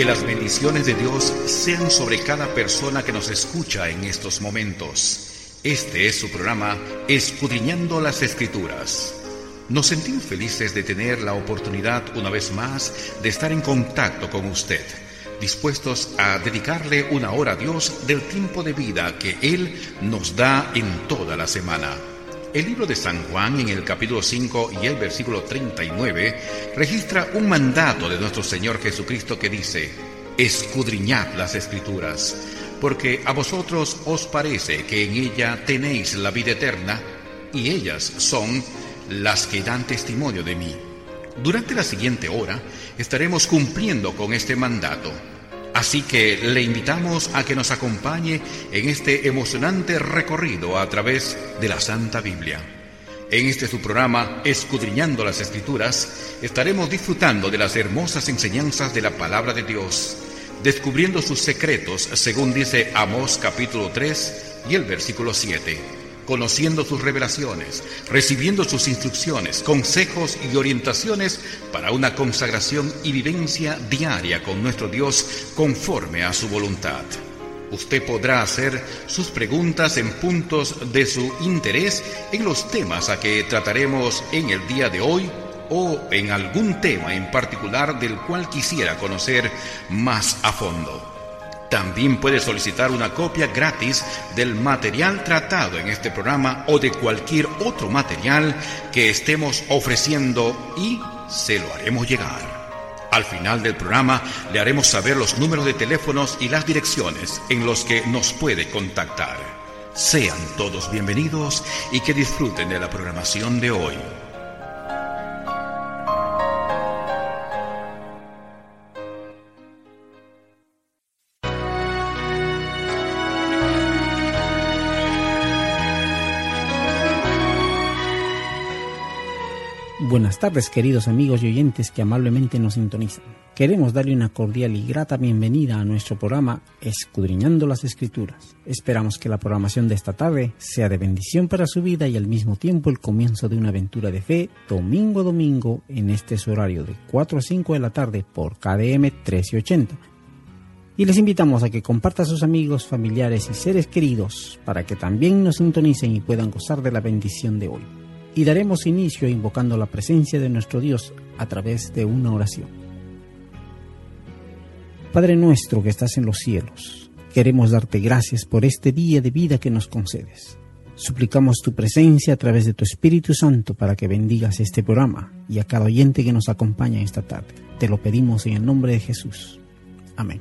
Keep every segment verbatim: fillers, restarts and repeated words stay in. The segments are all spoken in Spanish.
Que las bendiciones de Dios sean sobre cada persona que nos escucha en estos momentos. Este es su programa Escudriñando las Escrituras. Nos sentimos felices de tener la oportunidad una vez más de estar en contacto con usted, dispuestos a dedicarle una hora a Dios del tiempo de vida que Él nos da en toda la semana. El libro de San Juan, en el capítulo cinco y el versículo treinta y nueve, registra un mandato de nuestro Señor Jesucristo que dice: escudriñad las Escrituras, porque a vosotros os parece que en ella tenéis la vida eterna, y ellas son las que dan testimonio de mí. Durante la siguiente hora estaremos cumpliendo con este mandato. Así que le invitamos a que nos acompañe en este emocionante recorrido a través de la Santa Biblia. En este su programa, Escudriñando las Escrituras, estaremos disfrutando de las hermosas enseñanzas de la Palabra de Dios, descubriendo sus secretos, según dice Amós capítulo tres y el versículo siete, conociendo sus revelaciones, recibiendo sus instrucciones, consejos y orientaciones para una consagración y vivencia diaria con nuestro Dios conforme a su voluntad. Usted podrá hacer sus preguntas en puntos de su interés en los temas a que trataremos en el día de hoy o en algún tema en particular del cual quisiera conocer más a fondo. También puede solicitar una copia gratis del material tratado en este programa o de cualquier otro material que estemos ofreciendo y se lo haremos llegar. Al final del programa le haremos saber los números de teléfonos y las direcciones en los que nos puede contactar. Sean todos bienvenidos y que disfruten de la programación de hoy. Buenas tardes, queridos amigos y oyentes que amablemente nos sintonizan. Queremos darle una cordial y grata bienvenida a nuestro programa Escudriñando las Escrituras. Esperamos que la programación de esta tarde sea de bendición para su vida y al mismo tiempo el comienzo de una aventura de fe domingo a domingo en este su horario de cuatro a cinco de la tarde por K D M trece ochenta. Y les invitamos a que compartan a sus amigos, familiares y seres queridos para que también nos sintonicen y puedan gozar de la bendición de hoy. Y daremos inicio invocando la presencia de nuestro Dios a través de una oración. Padre nuestro que estás en los cielos, queremos darte gracias por este día de vida que nos concedes. Suplicamos tu presencia a través de tu Espíritu Santo para que bendigas este programa y a cada oyente que nos acompaña esta tarde. Te lo pedimos en el nombre de Jesús. Amén.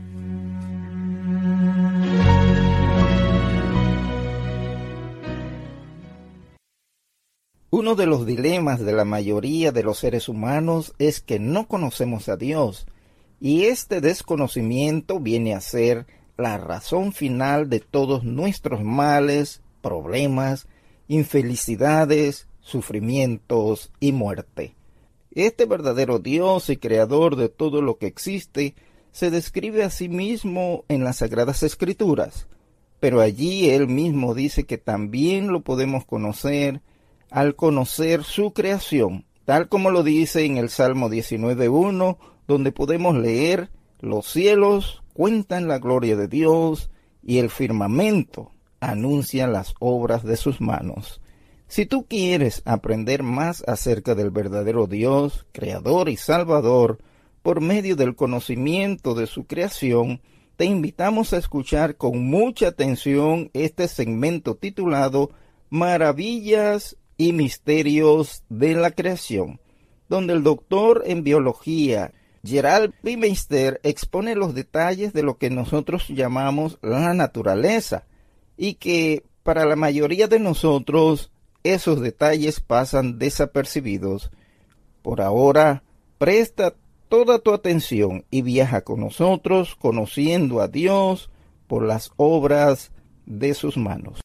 Uno de los dilemas de la mayoría de los seres humanos es que no conocemos a Dios, y este desconocimiento viene a ser la razón final de todos nuestros males, problemas, infelicidades, sufrimientos y muerte. Este verdadero Dios y creador de todo lo que existe se describe a sí mismo en las Sagradas Escrituras, pero allí Él mismo dice que también lo podemos conocer al conocer su creación, tal como lo dice en el Salmo diecinueve uno, donde podemos leer: los cielos cuentan la gloria de Dios y el firmamento anuncia las obras de sus manos. Si tú quieres aprender más acerca del verdadero Dios, Creador y Salvador, por medio del conocimiento de su creación, te invitamos a escuchar con mucha atención este segmento titulado Maravillas y Misterios de la Creación, donde el doctor en biología Gerald Baumeister expone los detalles de lo que nosotros llamamos la naturaleza, y que para la mayoría de nosotros esos detalles pasan desapercibidos. Por ahora, presta toda tu atención y viaja con nosotros conociendo a Dios por las obras de sus manos.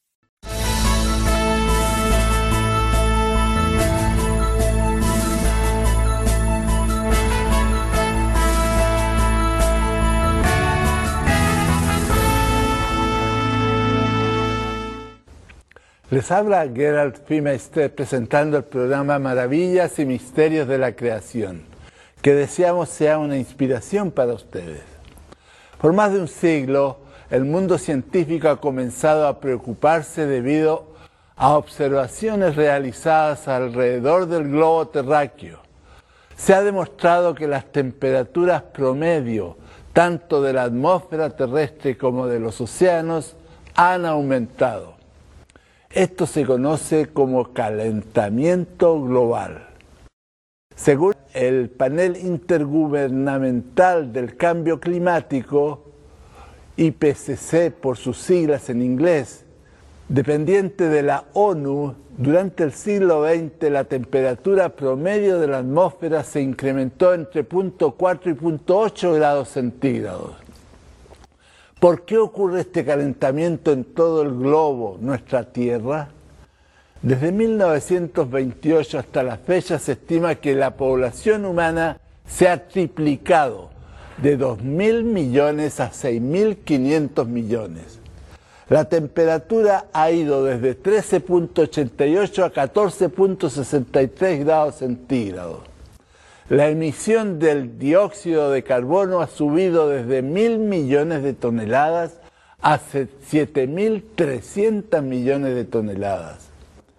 Les habla Gerald Baumeister presentando el programa Maravillas y Misterios de la Creación. que deseamos sea una inspiración para ustedes. Por más de un siglo, el mundo científico ha comenzado a preocuparse debido a observaciones realizadas alrededor del globo terráqueo. Se ha demostrado que las temperaturas promedio, tanto de la atmósfera terrestre como de los océanos, han aumentado. Esto se conoce como calentamiento global. Según el Panel Intergubernamental del Cambio Climático, I P C C por sus siglas en inglés, dependiente de la ONU, durante el siglo veinte la temperatura promedio de la atmósfera se incrementó entre punto cuatro y punto ocho grados centígrados. ¿Por qué ocurre este calentamiento en todo el globo, nuestra Tierra? Desde mil novecientos veintiocho hasta la fecha se estima que la población humana se ha triplicado de dos mil millones a seis mil quinientos millones. La temperatura ha ido desde trece punto ochenta y ocho a catorce punto sesenta y tres grados centígrados. La emisión del dióxido de carbono ha subido desde mil millones de toneladas a siete mil trescientos millones de toneladas.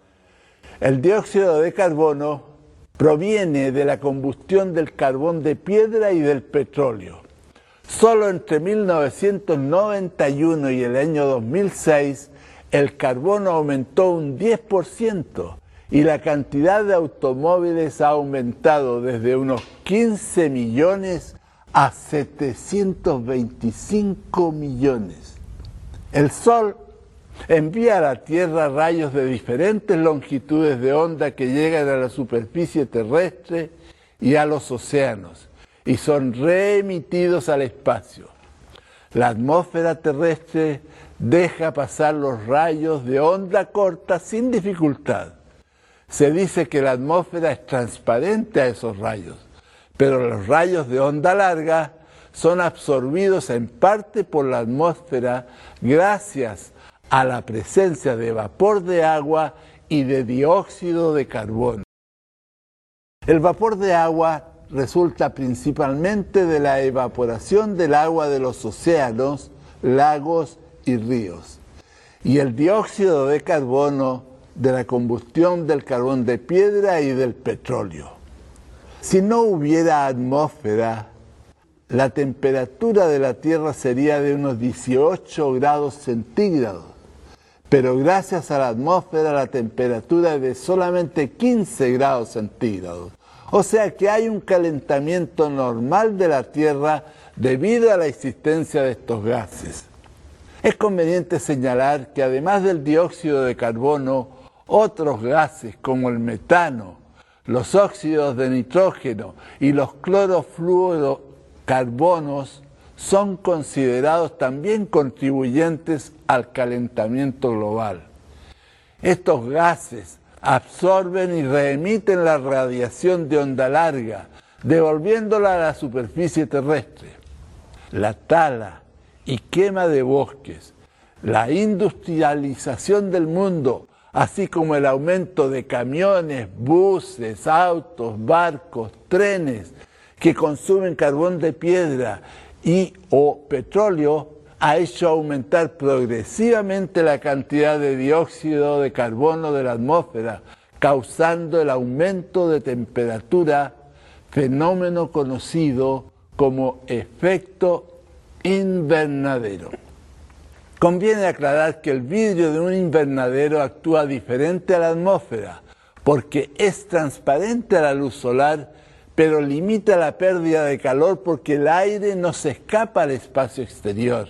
El dióxido de carbono proviene de la combustión del carbón de piedra y del petróleo. Solo entre mil novecientos noventa y uno y el año dos mil seis, el carbono aumentó un diez por ciento y la cantidad de automóviles ha aumentado desde unos quince millones a setecientos veinticinco millones. El Sol envía a la Tierra rayos de diferentes longitudes de onda que llegan a la superficie terrestre y a los océanos, y son reemitidos al espacio. La atmósfera terrestre deja pasar los rayos de onda corta sin dificultad. Se dice que la atmósfera es transparente a esos rayos, pero los rayos de onda larga son absorbidos en parte por la atmósfera gracias a la presencia de vapor de agua y de dióxido de carbono. El vapor de agua resulta principalmente de la evaporación del agua de los océanos, lagos y ríos, y el dióxido de carbono de la combustión del carbón de piedra y del petróleo. Si no hubiera atmósfera, la temperatura de la Tierra sería de unos dieciocho grados centígrados, pero gracias a la atmósfera la temperatura es de solamente quince grados centígrados. O sea que hay un calentamiento normal de la Tierra debido a la existencia de estos gases. Es conveniente señalar que además del dióxido de carbono, otros gases como el metano, los óxidos de nitrógeno y los clorofluorocarbonos son considerados también contribuyentes al calentamiento global. Estos gases absorben y reemiten la radiación de onda larga, devolviéndola a la superficie terrestre. La tala y quema de bosques, la industrialización del mundo, así como el aumento de camiones, buses, autos, barcos, trenes que consumen carbón de piedra y o petróleo, ha hecho aumentar progresivamente la cantidad de dióxido de carbono de la atmósfera, causando el aumento de temperatura, fenómeno conocido como efecto invernadero. Conviene aclarar que el vidrio de un invernadero actúa diferente a la atmósfera, porque es transparente a la luz solar, pero limita la pérdida de calor porque el aire no se escapa al espacio exterior.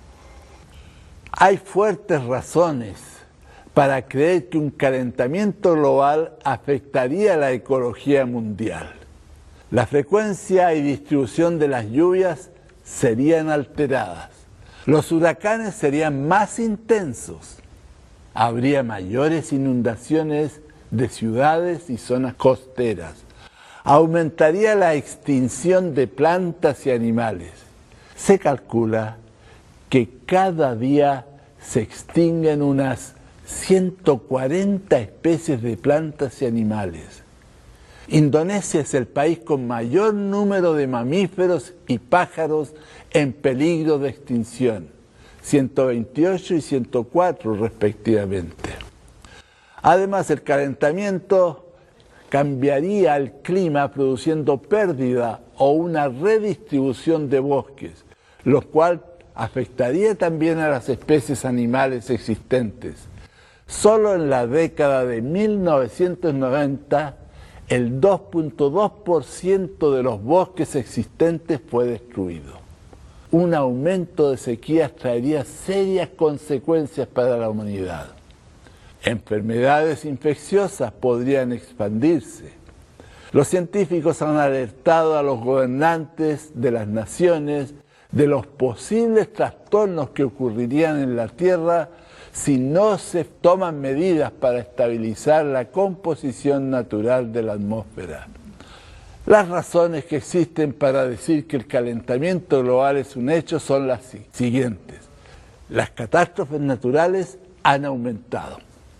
Hay fuertes razones para creer que un calentamiento global afectaría la ecología mundial. La frecuencia y distribución de las lluvias serían alteradas. Los huracanes serían más intensos. Habría mayores inundaciones de ciudades y zonas costeras. Aumentaría la extinción de plantas y animales. Se calcula que cada día se extinguen unas ciento cuarenta especies de plantas y animales. Indonesia es el país con mayor número de mamíferos y pájaros en peligro de extinción, ciento veintiocho y ciento cuatro respectivamente. Además, el calentamiento cambiaría el clima produciendo pérdida o una redistribución de bosques, lo cual afectaría también a las especies animales existentes. Solo en la década de mil novecientos noventa, el dos punto dos por ciento de los bosques existentes fue destruido. Un aumento de sequías traería serias consecuencias para la humanidad. Enfermedades infecciosas podrían expandirse. Los científicos han alertado a los gobernantes de las naciones de los posibles trastornos que ocurrirían en la Tierra si no se toman medidas para estabilizar la composición natural de la atmósfera. Las razones que existen para decir que el calentamiento global es un hecho son las siguientes. Las catástrofes naturales han aumentado.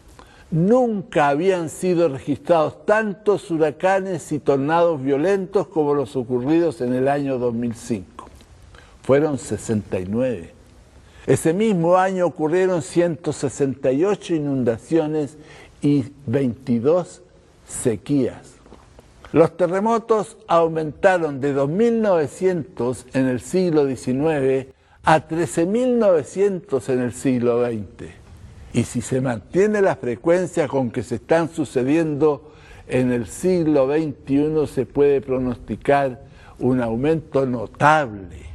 Nunca habían sido registrados tantos huracanes y tornados violentos como los ocurridos en el año dos mil cinco. Fueron sesenta y nueve. Ese mismo año ocurrieron ciento sesenta y ocho inundaciones y veintidós sequías. Los terremotos aumentaron de dos mil novecientos en el siglo diecinueve a trece mil novecientos en el siglo veinte. Y si se mantiene la frecuencia con que se están sucediendo en el siglo veintiuno, se puede pronosticar un aumento notable.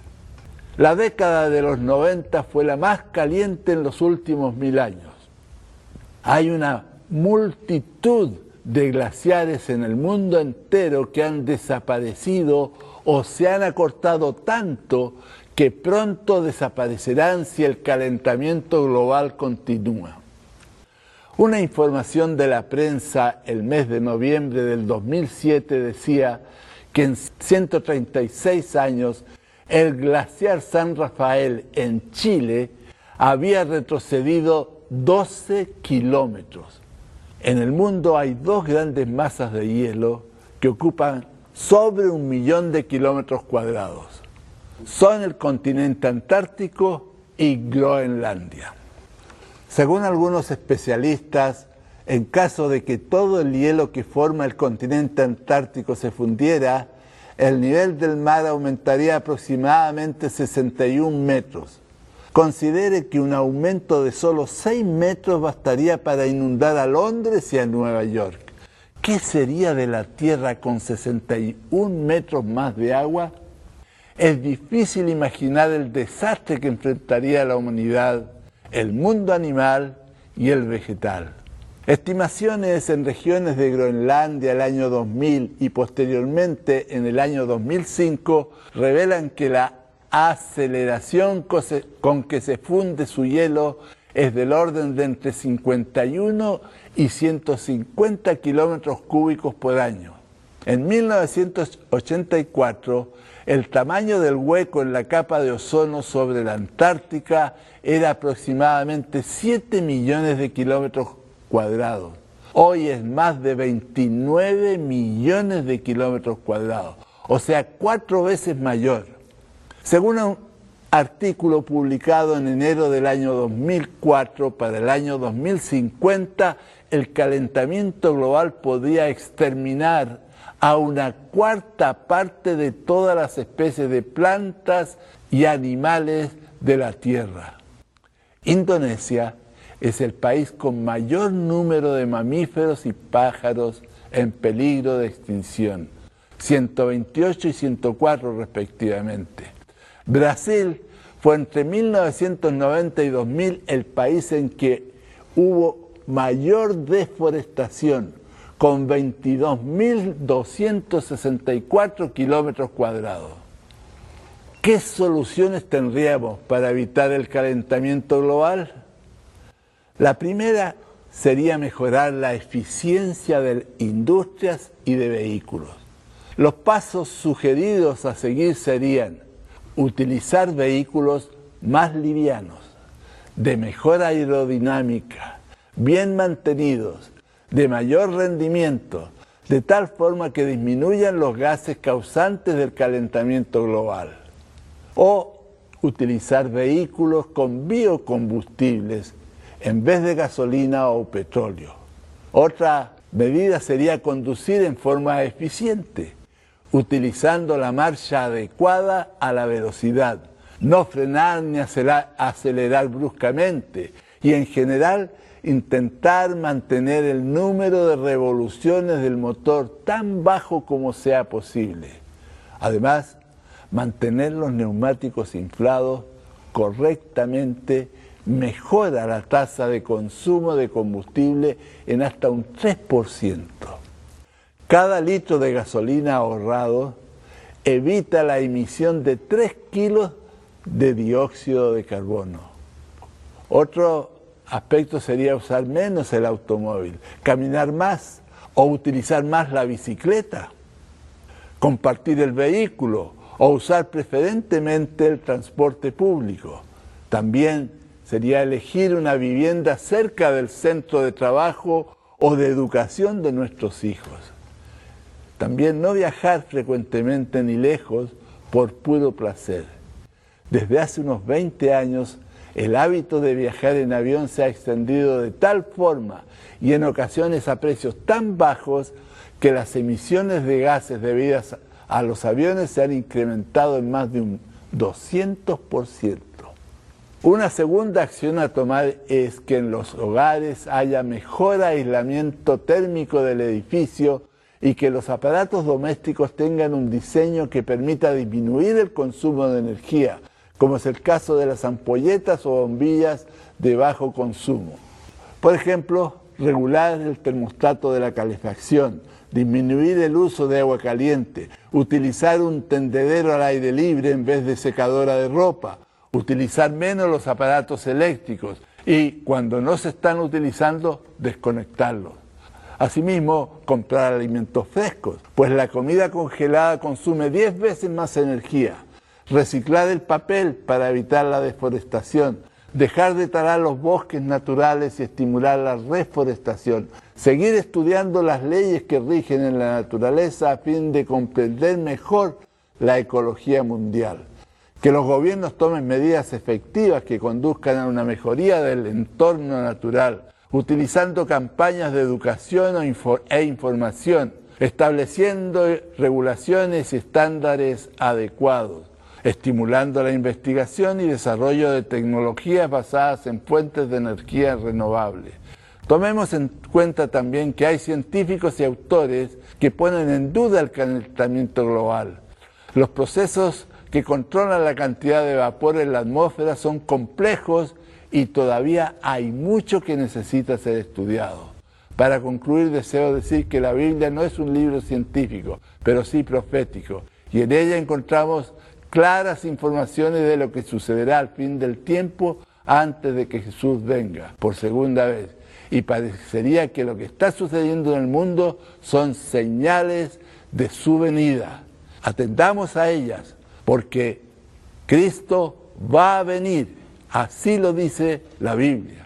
La década de los noventa fue la más caliente en los últimos mil años. Hay una multitud de glaciares en el mundo entero que han desaparecido o se han acortado tanto que pronto desaparecerán si el calentamiento global continúa. Una información de la prensa el mes de noviembre del dos mil siete decía que en ciento treinta y seis años el glaciar San Rafael en Chile había retrocedido doce kilómetros. En el mundo hay dos grandes masas de hielo que ocupan sobre un millón de kilómetros cuadrados. Son el continente antártico y Groenlandia. Según algunos especialistas, en caso de que todo el hielo que forma el continente antártico se fundiera, el nivel del mar aumentaría aproximadamente sesenta y un metros. Considere que un aumento de solo seis metros bastaría para inundar a Londres y a Nueva York. ¿Qué sería de la Tierra con sesenta y un metros más de agua? Es difícil imaginar el desastre que enfrentaría la humanidad, el mundo animal y el vegetal. Estimaciones en regiones de Groenlandia el año dos mil y posteriormente en el año dos mil cinco revelan que la aceleración con que se funde su hielo es del orden de entre cincuenta y uno y ciento cincuenta kilómetros cúbicos por año. En mil novecientos ochenta y cuatro, el tamaño del hueco en la capa de ozono sobre la Antártica era aproximadamente siete millones de kilómetros cuadrados. Hoy es más de veintinueve millones de kilómetros cuadrados, o sea, cuatro veces mayor. Según un artículo publicado en enero del año dos mil cuatro, para el año dos mil cincuenta, el calentamiento global podría exterminar a una cuarta parte de todas las especies de plantas y animales de la Tierra. Indonesia es el país con mayor número de mamíferos y pájaros en peligro de extinción, ciento veintiocho y ciento cuatro respectivamente. Brasil fue entre mil novecientos noventa y dos mil el país en que hubo mayor deforestación, con veintidós mil doscientos sesenta y cuatro kilómetros cuadrados. ¿Qué soluciones tendríamos para evitar el calentamiento global? La primera sería mejorar la eficiencia de industrias y de vehículos. Los pasos sugeridos a seguir serían utilizar vehículos más livianos, de mejor aerodinámica, bien mantenidos, de mayor rendimiento, de tal forma que disminuyan los gases causantes del calentamiento global. O utilizar vehículos con biocombustibles en vez de gasolina o petróleo. Otra medida sería conducir en forma eficiente, utilizando la marcha adecuada a la velocidad, no frenar ni acelerar, acelerar bruscamente y en general intentar mantener el número de revoluciones del motor tan bajo como sea posible. Además, mantener los neumáticos inflados correctamente mejora la tasa de consumo de combustible en hasta un tres por ciento. Cada litro de gasolina ahorrado evita la emisión de tres kilos de dióxido de carbono. Otro aspecto sería usar menos el automóvil, caminar más o utilizar más la bicicleta, compartir el vehículo o usar preferentemente el transporte público. También sería elegir una vivienda cerca del centro de trabajo o de educación de nuestros hijos. También no viajar frecuentemente ni lejos por puro placer. Desde hace unos veinte años, el hábito de viajar en avión se ha extendido de tal forma y en ocasiones a precios tan bajos que las emisiones de gases debidas a los aviones se han incrementado en más de un doscientos por ciento. Una segunda acción a tomar es que en los hogares haya mejor aislamiento térmico del edificio y que los aparatos domésticos tengan un diseño que permita disminuir el consumo de energía, como es el caso de las ampolletas o bombillas de bajo consumo. Por ejemplo, regular el termostato de la calefacción, disminuir el uso de agua caliente, utilizar un tendedero al aire libre en vez de secadora de ropa, utilizar menos los aparatos eléctricos y, cuando no se están utilizando, desconectarlos. Asimismo, comprar alimentos frescos, pues la comida congelada consume diez veces más energía. Reciclar el papel para evitar la deforestación, dejar de talar los bosques naturales y estimular la reforestación, seguir estudiando las leyes que rigen en la naturaleza a fin de comprender mejor la ecología mundial. Que los gobiernos tomen medidas efectivas que conduzcan a una mejoría del entorno natural, utilizando campañas de educación e información, estableciendo regulaciones y estándares adecuados, estimulando la investigación y desarrollo de tecnologías basadas en fuentes de energía renovables. Tomemos en cuenta también que hay científicos y autores que ponen en duda el calentamiento global. Los procesos que controlan la cantidad de vapor en la atmósfera son complejos y todavía hay mucho que necesita ser estudiado. Para concluir, deseo decir que la Biblia no es un libro científico, pero sí profético, y en ella encontramos claras informaciones de lo que sucederá al fin del tiempo antes de que Jesús venga por segunda vez. Y parecería que lo que está sucediendo en el mundo son señales de su venida. Atendamos a ellas, porque Cristo va a venir, así lo dice la Biblia.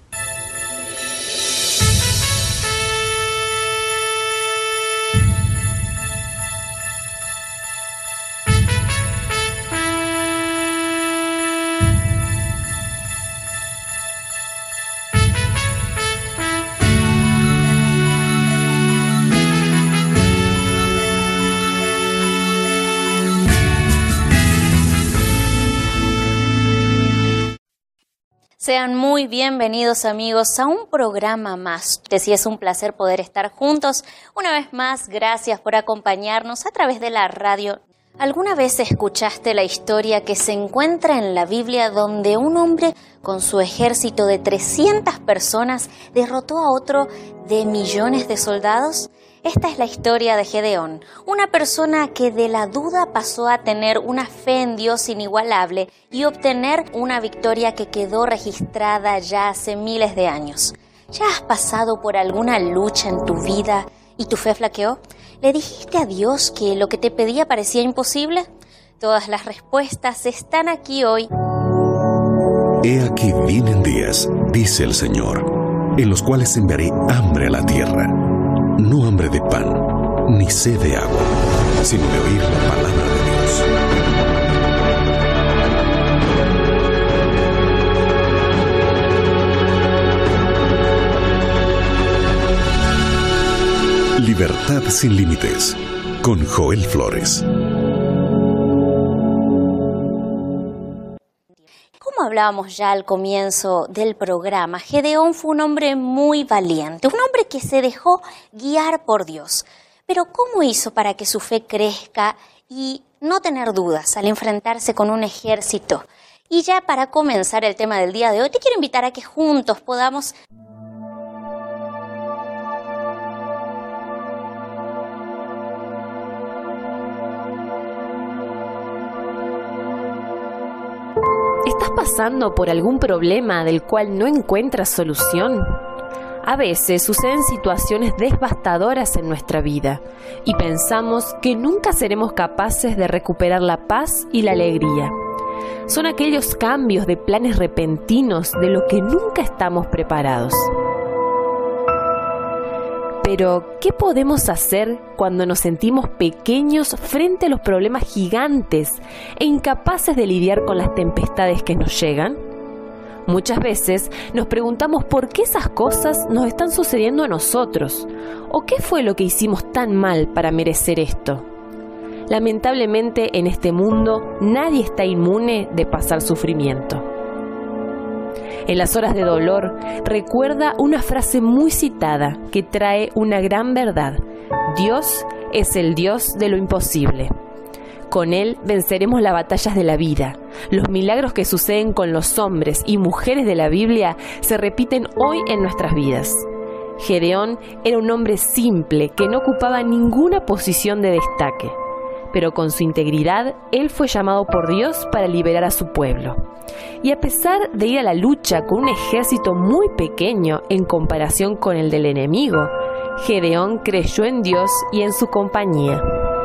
Sean muy bienvenidos, amigos, a un programa más. Sí, es un placer poder estar juntos. Una vez más, gracias por acompañarnos a través de la radio. ¿Alguna vez escuchaste la historia que se encuentra en la Biblia donde un hombre con su ejército de trescientas personas derrotó a otro de millones de soldados? Esta es la historia de Gedeón, una persona que de la duda pasó a tener una fe en Dios inigualable y obtener una victoria que quedó registrada ya hace miles de años. ¿Ya has pasado por alguna lucha en tu vida y tu fe flaqueó? ¿Le dijiste a Dios que lo que te pedía parecía imposible? Todas las respuestas están aquí hoy. He aquí vienen días, dice el Señor, en los cuales enviaré hambre a la tierra. No hambre de pan, sed de agua, sino de oír la palabra de Dios. Libertad sin límites, con Joel Flores. Como hablábamos ya al comienzo del programa, Gedeón fue un hombre muy valiente, un hombre que se dejó guiar por Dios. Pero ¿cómo hizo para que su fe crezca y no tener dudas al enfrentarse con un ejército? Y ya para comenzar el tema del día de hoy, te quiero invitar a que juntos podamos ¿Estás pasando por algún problema del cual no encuentras solución? A veces suceden situaciones devastadoras en nuestra vida y pensamos que nunca seremos capaces de recuperar la paz y la alegría. Son aquellos cambios de planes repentinos de los que nunca estamos preparados. Pero, ¿qué podemos hacer cuando nos sentimos pequeños frente a los problemas gigantes e incapaces de lidiar con las tempestades que nos llegan? Muchas veces nos preguntamos por qué esas cosas nos están sucediendo a nosotros, o qué fue lo que hicimos tan mal para merecer esto. Lamentablemente, en este mundo, nadie está inmune de pasar sufrimiento. En las horas de dolor, recuerda una frase muy citada que trae una gran verdad. Dios es el Dios de lo imposible. Con Él venceremos las batallas de la vida. Los milagros que suceden con los hombres y mujeres de la Biblia se repiten hoy en nuestras vidas. Gedeón era un hombre simple que no ocupaba ninguna posición de destaque, pero con su integridad, él fue llamado por Dios para liberar a su pueblo. Y a pesar de ir a la lucha con un ejército muy pequeño en comparación con el del enemigo, Gedeón creyó en Dios y en su compañía.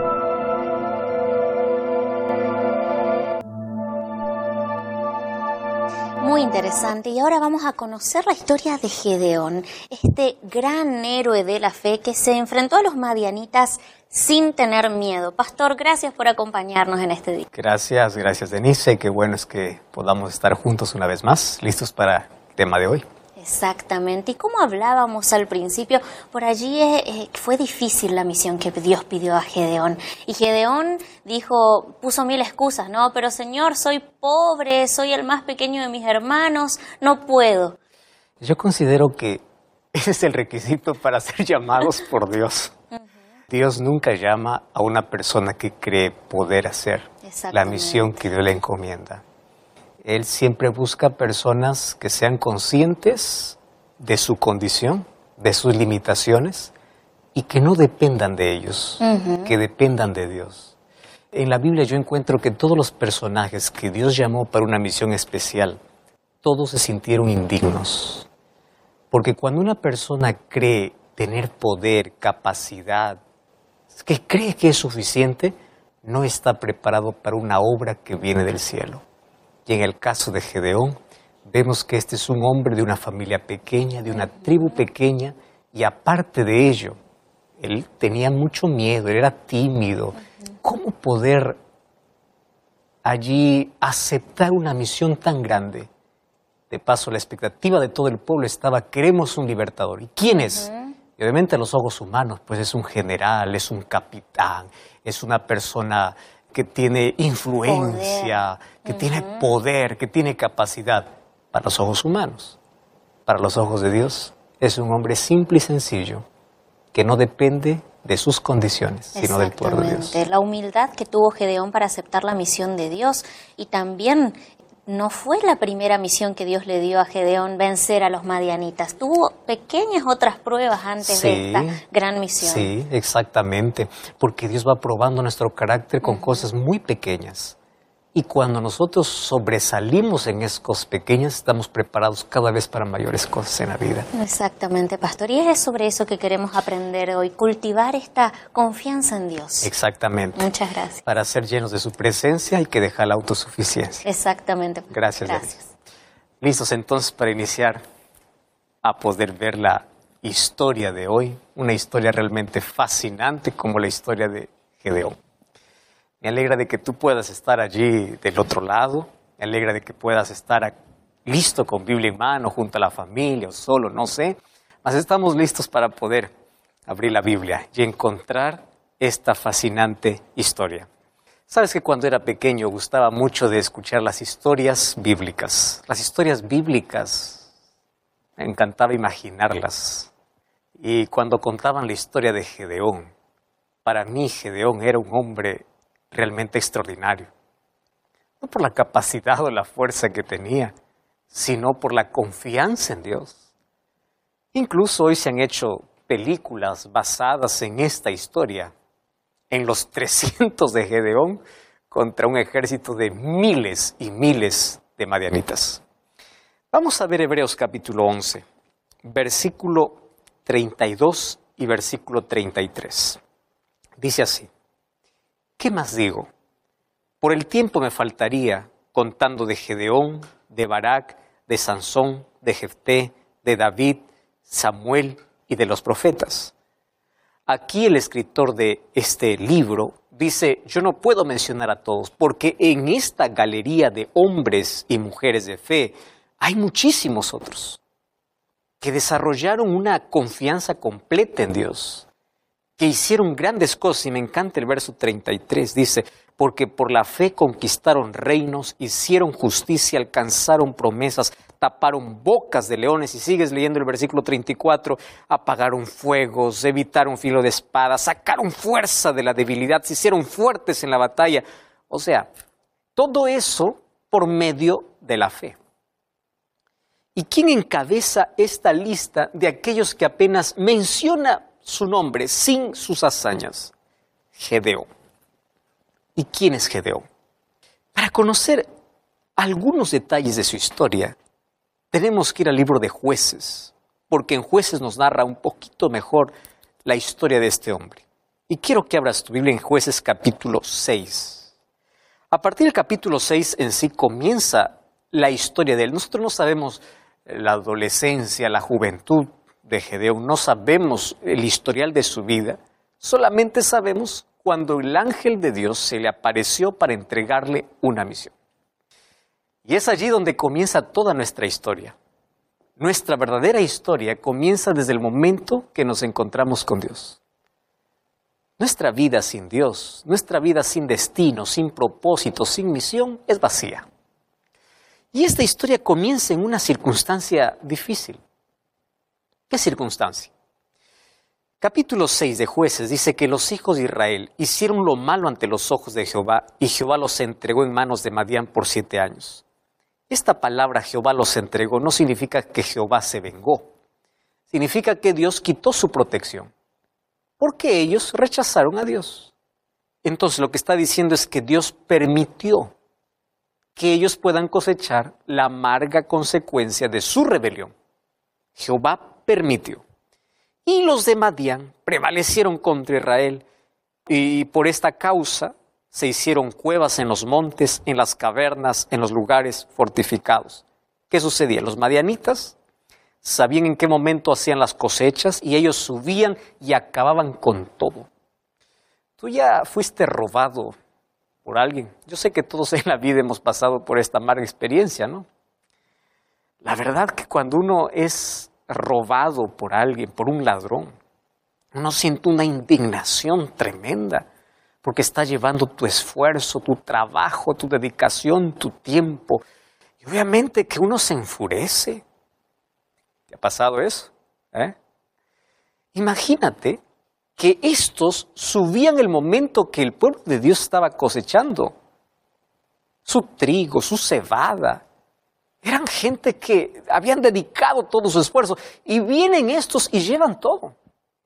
Muy interesante, y ahora vamos a conocer la historia de Gedeón, este gran héroe de la fe que se enfrentó a los madianitas sin tener miedo. Pastor, gracias por acompañarnos en este día. Gracias, gracias Denise, qué bueno es que podamos estar juntos una vez más, listos para el tema de hoy. Exactamente, y como hablábamos al principio, por allí eh, fue difícil la misión que Dios pidió a Gedeón. Y Gedeón dijo, puso mil excusas, no, pero Señor, soy pobre, soy el más pequeño de mis hermanos, no puedo. Yo considero que ese es el requisito para ser llamados por Dios. Uh-huh. Dios nunca llama a una persona que cree poder hacer la misión que Dios le encomienda. Él siempre busca personas que sean conscientes de su condición, de sus limitaciones, y que no dependan de ellos, uh-huh. que dependan de Dios. En la Biblia yo encuentro que todos los personajes que Dios llamó para una misión especial, todos se sintieron indignos. Porque cuando una persona cree tener poder, capacidad, que cree que es suficiente, no está preparado para una obra que viene del cielo. Y en el caso de Gedeón, vemos que este es un hombre de una familia pequeña, de una tribu pequeña, y aparte de ello, él tenía mucho miedo, él era tímido. ¿Cómo poder allí aceptar una misión tan grande? De paso, la expectativa de todo el pueblo estaba, queremos un libertador. ¿Y quién es? Uh-huh. Y obviamente a los ojos humanos, pues es un general, es un capitán, es una persona que tiene influencia, poder. que uh-huh. tiene poder, que tiene capacidad. Para los ojos humanos, para los ojos de Dios, es un hombre simple y sencillo, que no depende de sus condiciones, sino del poder de Dios. La humildad que tuvo Gedeón para aceptar la misión de Dios, y también no fue la primera misión que Dios le dio a Gedeón, vencer a los madianitas. Tuvo pequeñas otras pruebas antes sí, de esta gran misión. Sí, exactamente, porque Dios va probando nuestro carácter con uh-huh. cosas muy pequeñas. Y cuando nosotros sobresalimos en esas cosas pequeñas, estamos preparados cada vez para mayores cosas en la vida. Exactamente, Pastor. Y es sobre eso que queremos aprender hoy, cultivar esta confianza en Dios. Exactamente. Muchas gracias. Para ser llenos de su presencia hay que dejar la autosuficiencia. Exactamente. Gracias, gracias. Listos entonces para iniciar a poder ver la historia de hoy, una historia realmente fascinante como la historia de Gedeón. Me alegra de que tú puedas estar allí del otro lado, me alegra de que puedas estar listo con Biblia en mano, junto a la familia o solo, no sé, mas estamos listos para poder abrir la Biblia y encontrar esta fascinante historia. Sabes que cuando era pequeño gustaba mucho de escuchar las historias bíblicas. Las historias bíblicas, me encantaba imaginarlas. Y cuando contaban la historia de Gedeón, para mí Gedeón era un hombre realmente extraordinario. No por la capacidad o la fuerza que tenía, sino por la confianza en Dios. Incluso hoy se han hecho películas basadas en esta historia, en los trescientos de Gedeón contra un ejército de miles y miles de madianitas. Vamos a ver Hebreos capítulo once, versículo treinta y dos y versículo treinta y tres. Dice así: ¿qué más digo? Por el tiempo me faltaría contando de Gedeón, de Barak, de Sansón, de Jefté, de David, Samuel y de los profetas. Aquí el escritor de este libro dice, yo no puedo mencionar a todos, porque en esta galería de hombres y mujeres de fe hay muchísimos otros que desarrollaron una confianza completa en Dios, que hicieron grandes cosas. Y me encanta el verso treinta y tres, dice, porque por la fe conquistaron reinos, hicieron justicia, alcanzaron promesas, taparon bocas de leones. Y sigues leyendo el versículo treinta y cuatro, apagaron fuegos, evitaron filo de espada, sacaron fuerza de la debilidad, se hicieron fuertes en la batalla. O sea, todo eso por medio de la fe. ¿Y quién encabeza esta lista de aquellos que apenas menciona su nombre sin sus hazañas? Gedeón. ¿Y quién es Gedeón? Para conocer algunos detalles de su historia, tenemos que ir al libro de Jueces, porque en Jueces nos narra un poquito mejor la historia de este hombre. Y quiero que abras tu Biblia en Jueces capítulo seis. A partir del capítulo seis en sí comienza la historia de él. Nosotros no sabemos la adolescencia, la juventud de Gedeón, no sabemos el historial de su vida, solamente sabemos cuando el ángel de Dios se le apareció para entregarle una misión. Y es allí donde comienza toda nuestra historia. Nuestra verdadera historia comienza desde el momento que nos encontramos con Dios. Nuestra vida sin Dios, nuestra vida sin destino, sin propósito, sin misión, es vacía. Y esta historia comienza en una circunstancia difícil. ¿Qué circunstancia? Capítulo seis de Jueces dice que los hijos de Israel hicieron lo malo ante los ojos de Jehová y Jehová los entregó en manos de Madián por siete años. Esta palabra Jehová los entregó no significa que Jehová se vengó. Significa que Dios quitó su protección. Porque ellos rechazaron a Dios. Entonces lo que está diciendo es que Dios permitió que ellos puedan cosechar la amarga consecuencia de su rebelión. Jehová permitió. Y los de Madián prevalecieron contra Israel y por esta causa se hicieron cuevas en los montes, en las cavernas, en los lugares fortificados. ¿Qué sucedía? Los madianitas sabían en qué momento hacían las cosechas y ellos subían y acababan con todo. Tú ya fuiste robado por alguien. Yo sé que todos en la vida hemos pasado por esta amarga experiencia, ¿no? La verdad que cuando uno es robado por alguien, por un ladrón, uno siente una indignación tremenda, porque está llevando tu esfuerzo, tu trabajo, tu dedicación, tu tiempo. Y obviamente que uno se enfurece. ¿Te ha pasado eso? ¿Eh? Imagínate que estos subían el momento que el pueblo de Dios estaba cosechando. Su trigo, su cebada. Eran gente que habían dedicado todo su esfuerzo. Y vienen estos y llevan todo.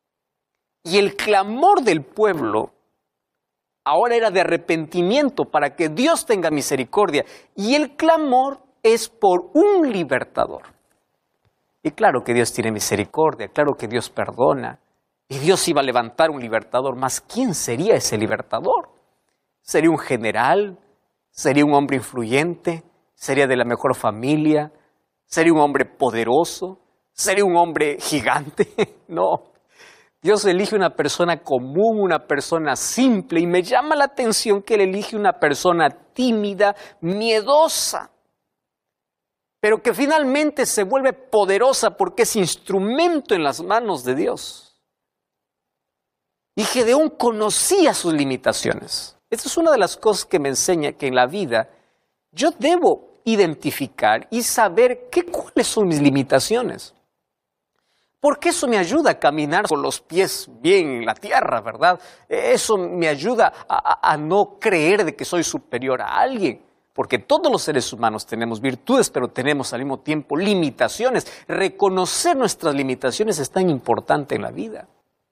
Y el clamor del pueblo ahora era de arrepentimiento para que Dios tenga misericordia. Y el clamor es por un libertador. Y claro que Dios tiene misericordia, claro que Dios perdona. Y Dios iba a levantar un libertador. ¿Más quién sería ese libertador? ¿Sería un general? ¿Sería un hombre influyente? ¿Sería de la mejor familia? ¿Sería un hombre poderoso? ¿Seré un hombre gigante? No. Dios elige una persona común, una persona simple, y me llama la atención que Él elige una persona tímida, miedosa, pero que finalmente se vuelve poderosa porque es instrumento en las manos de Dios. Y Gedeón conocía sus limitaciones. Esta es una de las cosas que me enseña que en la vida yo debo identificar y saber qué, cuáles son mis limitaciones. Porque eso me ayuda a caminar con los pies bien en la tierra, ¿verdad? Eso me ayuda a, a, a no creer de que soy superior a alguien. Porque todos los seres humanos tenemos virtudes, pero tenemos al mismo tiempo limitaciones. Reconocer nuestras limitaciones es tan importante en la vida.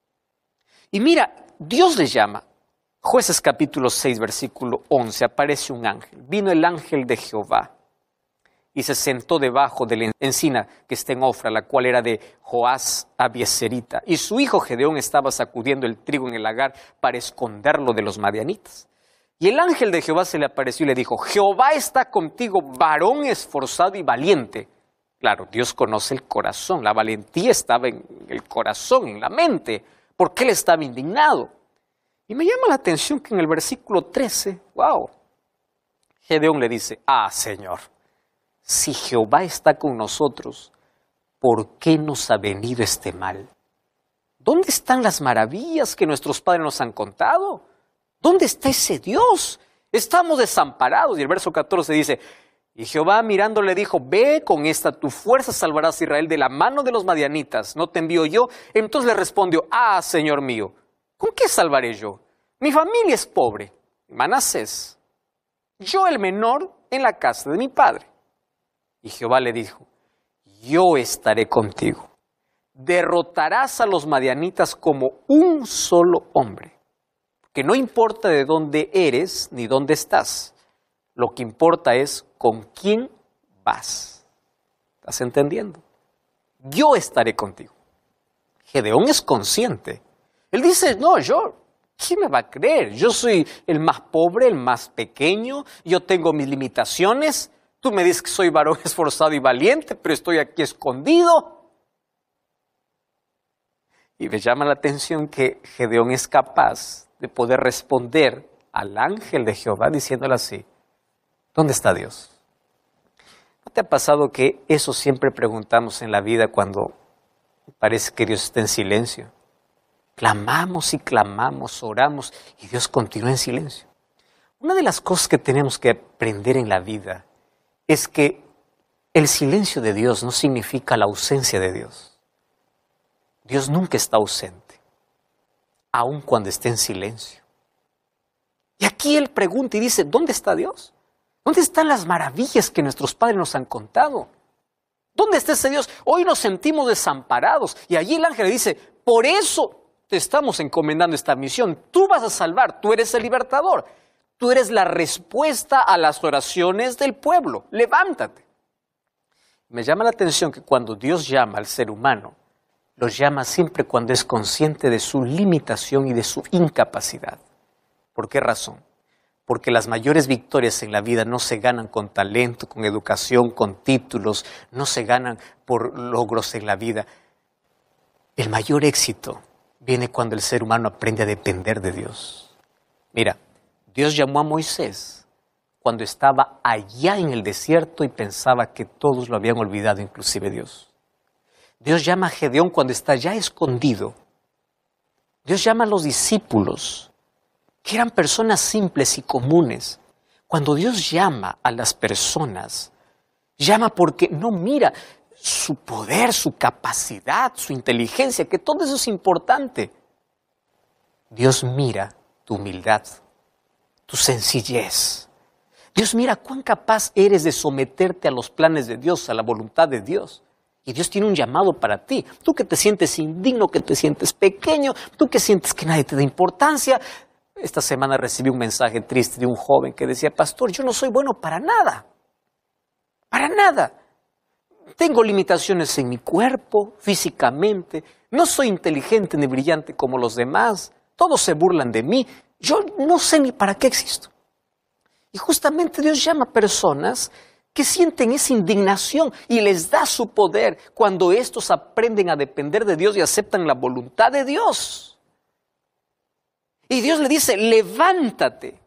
Y mira, Dios le llama. Jueces capítulo seis, versículo once, aparece un ángel. Vino el ángel de Jehová y se sentó debajo de la encina que está en Ofra, la cual era de Joás Abieserita. Y su hijo Gedeón estaba sacudiendo el trigo en el lagar para esconderlo de los madianitas. Y el ángel de Jehová se le apareció y le dijo, Jehová está contigo, varón esforzado y valiente. Claro, Dios conoce el corazón, la valentía estaba en el corazón, en la mente, porque él estaba indignado. Y me llama la atención que en el versículo trece, wow, Gedeón le dice, ah, Señor, si Jehová está con nosotros, ¿por qué nos ha venido este mal? ¿Dónde están las maravillas que nuestros padres nos han contado? ¿Dónde está ese Dios? Estamos desamparados. Y el verso catorce dice, y Jehová mirándole dijo, ve, con esta tu fuerza salvarás a Israel de la mano de los madianitas, ¿no te envío yo? Entonces le respondió, ah, Señor mío, ¿con qué salvaré yo? Mi familia es pobre, Manasés, yo el menor en la casa de mi padre. Y Jehová le dijo, yo estaré contigo, derrotarás a los madianitas como un solo hombre, que no importa de dónde eres ni dónde estás, lo que importa es con quién vas. ¿Estás entendiendo? Yo estaré contigo. Gedeón es consciente. Él dice, no, yo, ¿quién me va a creer? Yo soy el más pobre, el más pequeño, yo tengo mis limitaciones. Tú me dices que soy varón esforzado y valiente, pero estoy aquí escondido. Y me llama la atención que Gedeón es capaz de poder responder al ángel de Jehová diciéndole así, ¿dónde está Dios? ¿No te ha pasado que eso siempre preguntamos en la vida cuando parece que Dios está en silencio? Clamamos y clamamos, oramos y Dios continúa en silencio. Una de las cosas que tenemos que aprender en la vida es que el silencio de Dios no significa la ausencia de Dios. Dios nunca está ausente, aun cuando esté en silencio. Y aquí Él pregunta y dice, ¿dónde está Dios? ¿Dónde están las maravillas que nuestros padres nos han contado? ¿Dónde está ese Dios? Hoy nos sentimos desamparados. Y allí el ángel le dice, por eso te estamos encomendando esta misión. Tú vas a salvar, tú eres el libertador. Tú eres la respuesta a las oraciones del pueblo. Levántate. Me llama la atención que cuando Dios llama al ser humano, lo llama siempre cuando es consciente de su limitación y de su incapacidad. ¿Por qué razón? Porque las mayores victorias en la vida no se ganan con talento, con educación, con títulos, no se ganan por logros en la vida. El mayor éxito viene cuando el ser humano aprende a depender de Dios. Mira, Dios llamó a Moisés cuando estaba allá en el desierto y pensaba que todos lo habían olvidado, inclusive Dios. Dios llama a Gedeón cuando está ya escondido. Dios llama a los discípulos, que eran personas simples y comunes. Cuando Dios llama a las personas, llama porque no mira su poder, su capacidad, su inteligencia, que todo eso es importante. Dios mira tu humildad, tu sencillez. Dios mira cuán capaz eres de someterte a los planes de Dios, a la voluntad de Dios. Y Dios tiene un llamado para ti. Tú que te sientes indigno, que te sientes pequeño, tú que sientes que nadie te da importancia. Esta semana recibí un mensaje triste de un joven que decía, pastor, yo no soy bueno para nada. Para nada. Tengo limitaciones en mi cuerpo, físicamente. No soy inteligente ni brillante como los demás. Todos se burlan de mí. Yo no sé ni para qué existo. Y justamente Dios llama a personas que sienten esa indignación y les da su poder cuando estos aprenden a depender de Dios y aceptan la voluntad de Dios. Y Dios le dice, levántate.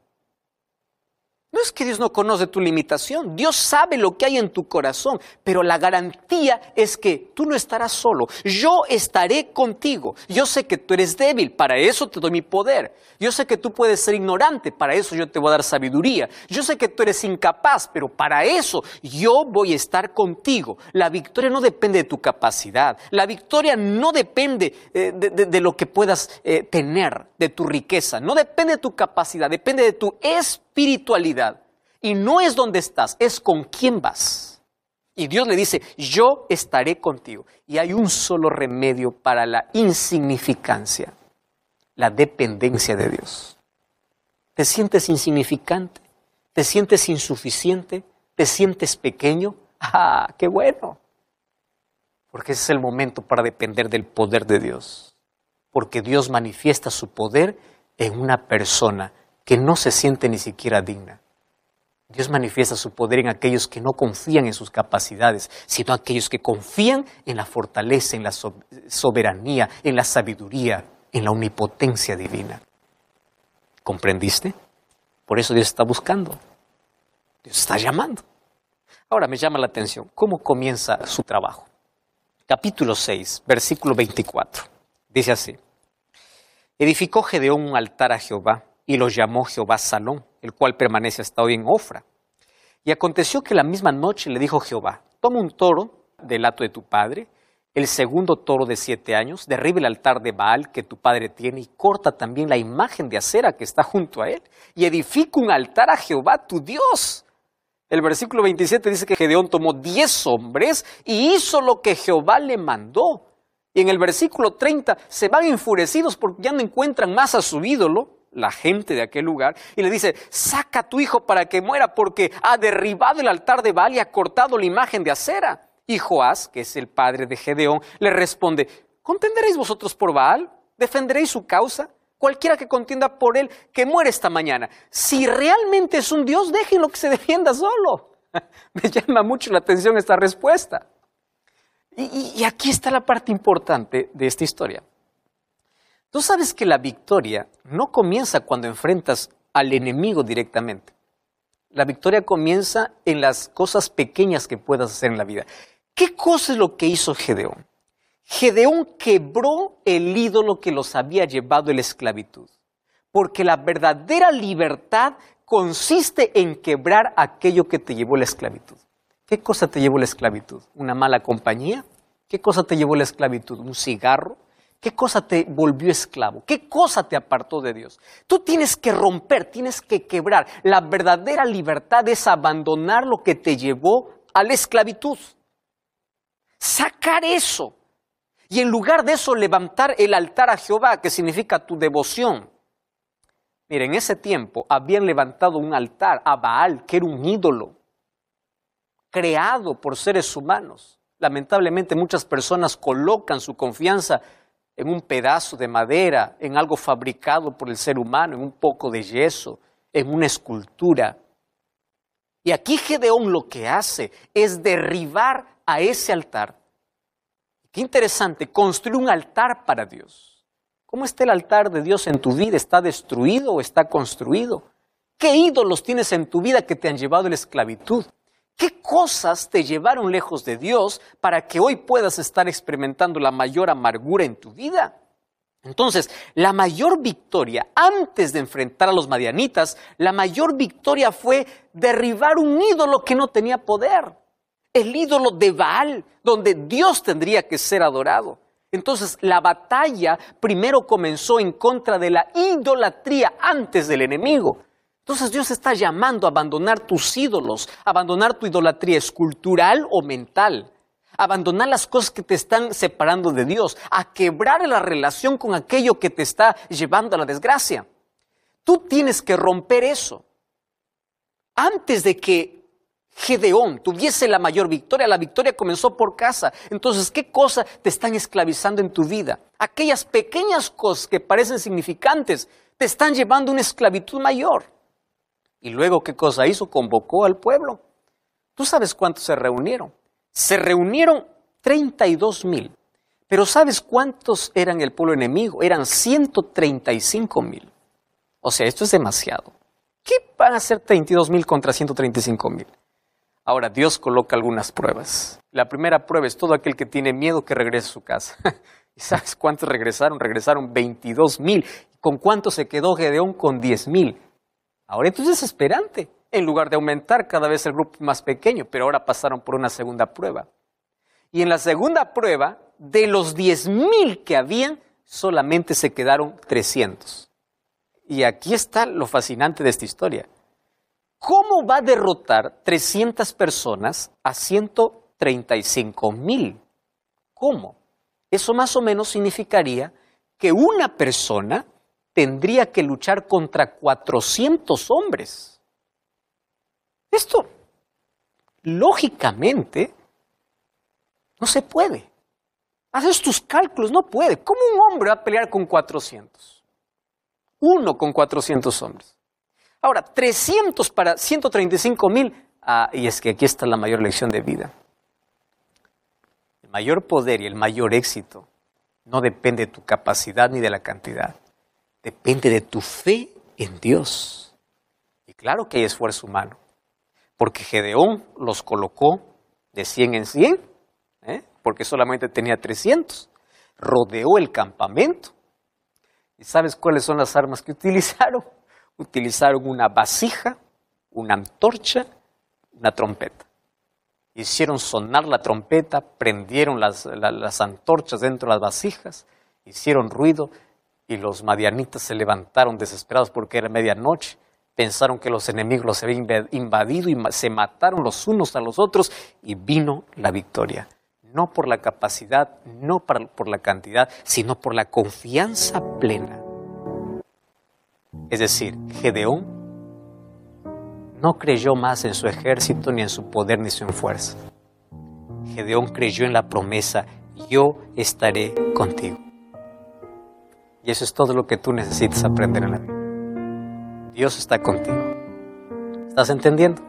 No es que Dios no conoce tu limitación, Dios sabe lo que hay en tu corazón, pero la garantía es que tú no estarás solo. Yo estaré contigo. Yo sé que tú eres débil, para eso te doy mi poder. Yo sé que tú puedes ser ignorante, para eso yo te voy a dar sabiduría. Yo sé que tú eres incapaz, pero para eso yo voy a estar contigo. La victoria no depende de tu capacidad, la victoria no depende eh, de, de, de lo que puedas eh, tener, de tu riqueza, no depende de tu capacidad, depende de tu espiritualidad. Y no es donde estás, es con quién vas. Y Dios le dice, yo estaré contigo. Y hay un solo remedio para la insignificancia, la dependencia de Dios. ¿Te sientes insignificante? ¿Te sientes insuficiente? ¿Te sientes pequeño? ¡Ah, qué bueno! Porque ese es el momento para depender del poder de Dios. Porque Dios manifiesta su poder en una persona que no se siente ni siquiera digna. Dios manifiesta su poder en aquellos que no confían en sus capacidades, sino aquellos que confían en la fortaleza, en la soberanía, en la sabiduría, en la omnipotencia divina. ¿Comprendiste? Por eso Dios está buscando. Dios está llamando. Ahora me llama la atención, ¿cómo comienza su trabajo? Capítulo seis, versículo veinticuatro. Dice así. Edificó Gedeón un altar a Jehová, y lo llamó Jehová Salón, el cual permanece hasta hoy en Ofra. Y aconteció que la misma noche le dijo Jehová, toma un toro del hato de tu padre, el segundo toro de siete años, derriba el altar de Baal que tu padre tiene y corta también la imagen de acera que está junto a él, y edifica un altar a Jehová tu Dios. El versículo veintisiete dice que Gedeón tomó diez hombres y hizo lo que Jehová le mandó. Y en el versículo treinta se van enfurecidos porque ya no encuentran más a su ídolo, la gente de aquel lugar, y le dice, saca a tu hijo para que muera porque ha derribado el altar de Baal y ha cortado la imagen de acera. Y Joás, que es el padre de Gedeón, le responde, ¿contenderéis vosotros por Baal? ¿Defenderéis su causa? Cualquiera que contienda por él, que muere esta mañana. Si realmente es un Dios, déjenlo que se defienda solo. Me llama mucho la atención esta respuesta. Y, y, y aquí está la parte importante de esta historia. Tú sabes que la victoria no comienza cuando enfrentas al enemigo directamente. La victoria comienza en las cosas pequeñas que puedas hacer en la vida. ¿Qué cosa es lo que hizo Gedeón? Gedeón quebró el ídolo que los había llevado a la esclavitud. Porque la verdadera libertad consiste en quebrar aquello que te llevó a la esclavitud. ¿Qué cosa te llevó a la esclavitud? ¿Una mala compañía? ¿Qué cosa te llevó a la esclavitud? ¿Un cigarro? ¿Qué cosa te volvió esclavo? ¿Qué cosa te apartó de Dios? Tú tienes que romper, tienes que quebrar. La verdadera libertad es abandonar lo que te llevó a la esclavitud. Sacar eso. Y en lugar de eso, levantar el altar a Jehová, que significa tu devoción. Mira, en ese tiempo habían levantado un altar a Baal, que era un ídolo, creado por seres humanos. Lamentablemente muchas personas colocan su confianza en un pedazo de madera, en algo fabricado por el ser humano, en un poco de yeso, en una escultura. Y aquí Gedeón lo que hace es derribar a ese altar. Qué interesante, construir un altar para Dios. ¿Cómo está el altar de Dios en tu vida? ¿Está destruido o está construido? ¿Qué ídolos tienes en tu vida que te han llevado a la esclavitud? ¿Qué cosas te llevaron lejos de Dios para que hoy puedas estar experimentando la mayor amargura en tu vida? Entonces, la mayor victoria, antes de enfrentar a los madianitas, la mayor victoria fue derribar un ídolo que no tenía poder. El ídolo de Baal, donde Dios tendría que ser adorado. Entonces, la batalla primero comenzó en contra de la idolatría antes del enemigo. Entonces Dios está llamando a abandonar tus ídolos, a abandonar tu idolatría escultural o mental, a abandonar las cosas que te están separando de Dios, a quebrar la relación con aquello que te está llevando a la desgracia. Tú tienes que romper eso. Antes de que Gedeón tuviese la mayor victoria, la victoria comenzó por casa. Entonces, ¿qué cosas te están esclavizando en tu vida? Aquellas pequeñas cosas que parecen significantes te están llevando a una esclavitud mayor. Y luego, ¿qué cosa hizo? Convocó al pueblo. ¿Tú sabes cuántos se reunieron? Se reunieron treinta y dos mil. Pero ¿sabes cuántos eran el pueblo enemigo? Eran ciento treinta y cinco mil. O sea, esto es demasiado. ¿Qué van a hacer treinta y dos mil contra ciento treinta y cinco mil? Ahora, Dios coloca algunas pruebas. La primera prueba es todo aquel que tiene miedo que regrese a su casa. ¿Y sabes cuántos regresaron? Regresaron veintidós mil. ¿Con cuánto se quedó Gedeón? Con diez mil. Ahora esto es desesperante. En lugar de aumentar cada vez el grupo más pequeño, pero ahora pasaron por una segunda prueba. Y en la segunda prueba, de los diez mil que habían, solamente se quedaron trescientos. Y aquí está lo fascinante de esta historia. ¿Cómo va a derrotar trescientas personas a ciento treinta y cinco mil? ¿Cómo? Eso más o menos significaría que una persona tendría que luchar contra cuatrocientos hombres. Esto, lógicamente, no se puede. Haces tus cálculos, no puede. ¿Cómo un hombre va a pelear con cuatrocientos? Uno con cuatrocientos hombres. Ahora, trescientos para ciento treinta y cinco mil. Ah, y es que aquí está la mayor lección de vida. El mayor poder y el mayor éxito no depende de tu capacidad ni de la cantidad. Depende de tu fe en Dios. Y claro que hay esfuerzo humano. Porque Gedeón los colocó de cien en cien. ¿eh? Porque solamente tenía trescientos. Rodeó el campamento. ¿Y sabes cuáles son las armas que utilizaron? Utilizaron una vasija, una antorcha, una trompeta. Hicieron sonar la trompeta, prendieron las, la, las antorchas dentro de las vasijas, hicieron ruido y los madianitas se levantaron desesperados porque era medianoche. Pensaron que los enemigos los habían invadido y se mataron los unos a los otros y vino la victoria. No por la capacidad, no por la cantidad, sino por la confianza plena. Es decir, Gedeón no creyó más en su ejército, ni en su poder, ni en su fuerza. Gedeón creyó en la promesa, yo estaré contigo. Y eso es todo lo que tú necesitas aprender en la vida. Dios está contigo. ¿Estás entendiendo?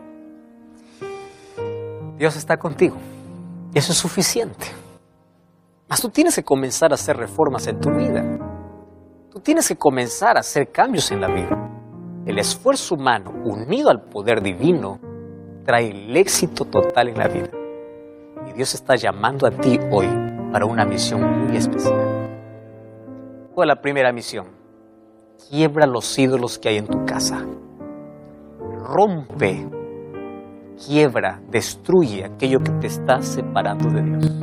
Dios está contigo. Y eso es suficiente. Mas tú tienes que comenzar a hacer reformas en tu vida. Tú tienes que comenzar a hacer cambios en la vida. El esfuerzo humano unido al poder divino trae el éxito total en la vida. Y Dios está llamando a ti hoy para una misión muy especial. ¿Cuál es la primera misión? Quiebra los ídolos que hay en tu casa. Rompe, quiebra, destruye aquello que te está separando de Dios.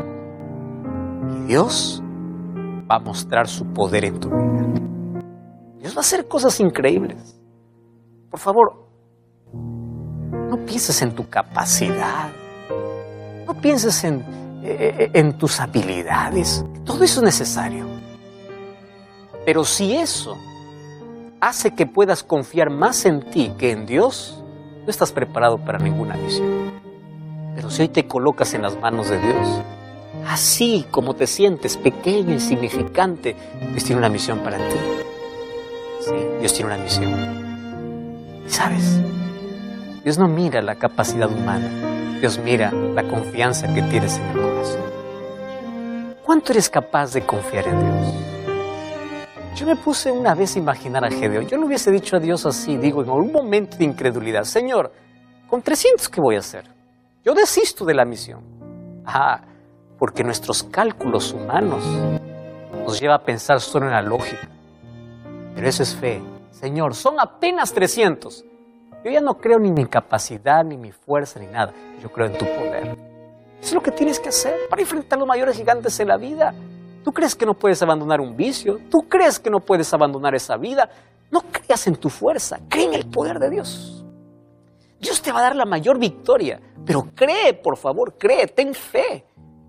Y Dios va a mostrar su poder en tu vida. Dios va a hacer cosas increíbles. Por favor, no pienses en tu capacidad. No pienses en, eh, en tus habilidades. Todo eso es necesario. Pero si eso hace que puedas confiar más en ti que en Dios, no estás preparado para ninguna misión. Pero si hoy te colocas en las manos de Dios, así como te sientes pequeño, insignificante, Dios tiene una misión para ti. Sí, Dios tiene una misión. Y sabes, Dios no mira la capacidad humana, Dios mira la confianza que tienes en el corazón. ¿Cuánto eres capaz de confiar en Dios? Yo me puse una vez a imaginar a Gedeón. Yo le hubiese dicho a Dios así, digo, en algún momento de incredulidad, Señor, con trescientos, ¿qué voy a hacer? Yo desisto de la misión. Ah, porque nuestros cálculos humanos nos lleva a pensar solo en la lógica. Pero eso es fe. Señor, son apenas trescientos. Yo ya no creo ni en mi capacidad, ni en mi fuerza, ni nada. Yo creo en tu poder. Eso es lo que tienes que hacer para enfrentar los mayores gigantes en la vida. ¿Tú crees que no puedes abandonar un vicio? ¿Tú crees que no puedes abandonar esa vida? No creas en tu fuerza, cree en el poder de Dios. Dios te va a dar la mayor victoria, pero cree, por favor, cree, ten fe.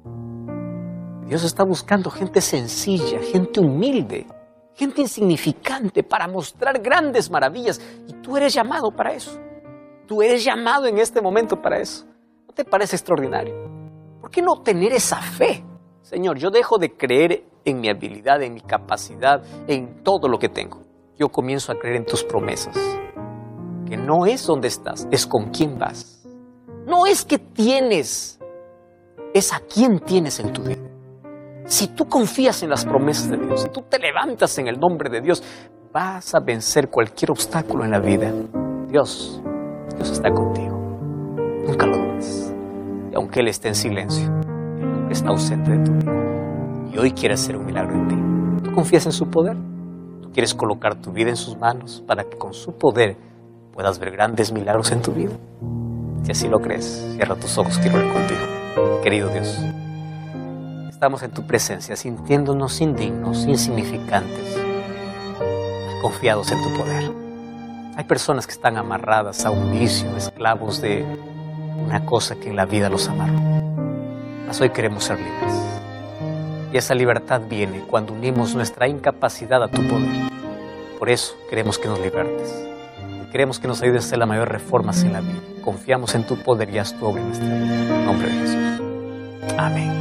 Dios está buscando gente sencilla, gente humilde, gente insignificante para mostrar grandes maravillas. Y tú eres llamado para eso. Tú eres llamado en este momento para eso. ¿No te parece extraordinario? ¿Por qué no tener esa fe? Señor, yo dejo de creer en mi habilidad, en mi capacidad, en todo lo que tengo. Yo comienzo a creer en tus promesas. Que no es donde estás, es con quién vas. No es que tienes, es a quién tienes en tu vida. Si tú confías en las promesas de Dios, si tú te levantas en el nombre de Dios, vas a vencer cualquier obstáculo en la vida. Dios, Dios está contigo. Nunca lo dudes. Y aunque Él esté en silencio, Él nunca está ausente de tu vida. Y hoy quiere hacer un milagro en ti. ¿Tú confías en su poder? ¿Tú quieres colocar tu vida en sus manos para que con su poder puedas ver grandes milagros en tu vida? Si así lo crees, cierra tus ojos, quiero orar contigo. Querido Dios, estamos en tu presencia, sintiéndonos indignos, insignificantes, confiados en tu poder. Hay personas que están amarradas a un vicio, esclavos de una cosa que en la vida los amarró. Mas hoy queremos ser libres. Y esa libertad viene cuando unimos nuestra incapacidad a tu poder. Por eso queremos que nos libertes. Queremos que nos ayudes a hacer las mayores reformas en la vida. Confiamos en tu poder y haz tu obra en nuestra vida. En el nombre de Jesús. Amén.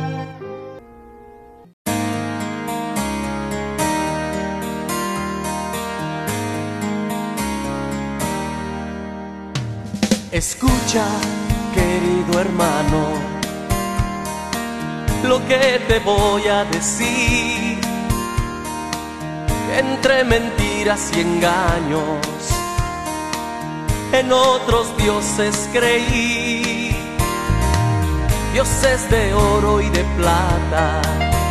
Escucha, querido hermano, lo que te voy a decir. Entre mentiras y engaños, en otros dioses creí, dioses de oro y de plata,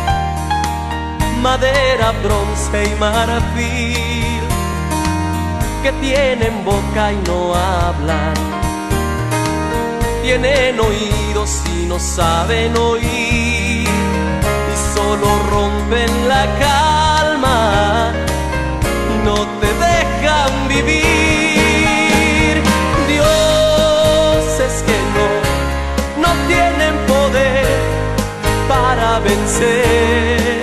madera, bronce y marfil, que tienen boca y no hablan, tienen oídos y no saben oír, y solo rompen la calma y no te dejan vivir. Dioses que no, no tienen poder para vencer.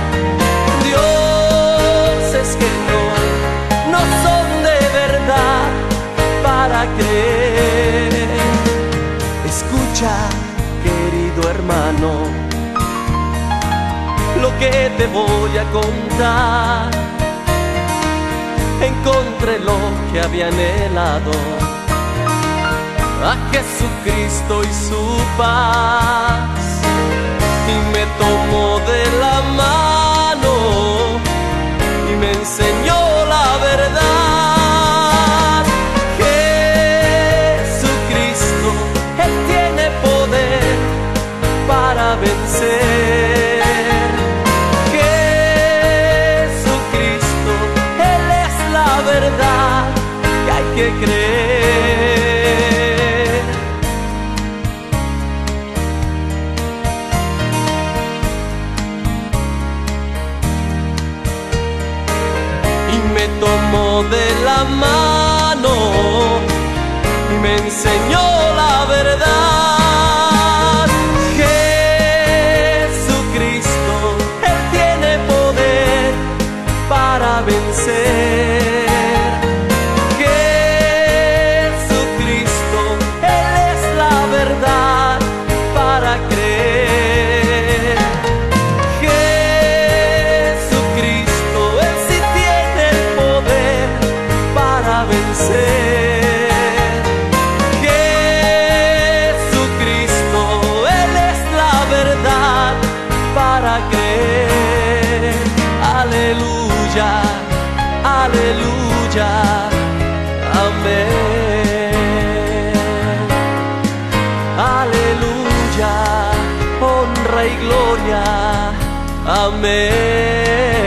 Dioses que no, no son de verdad para creer. Escucha, querido hermano, lo que te voy a contar. Encontré lo que había anhelado, a Jesucristo y su paz, y me tomó de la mano y me enseñó la verdad. Jesucristo, Él tiene poder para vencer. Jesucristo, Él es la verdad que hay que creer. Y me tomó de la mano y me enseñó la verdad. Jesucristo, Él tiene poder para vencer. Jesucristo, Él es la verdad para creer. Jesucristo, Él sí tiene el poder para vencer. Jesucristo, Él es la verdad para creer. Aleluya, aleluya, amén. Aleluya, honra y gloria, amén.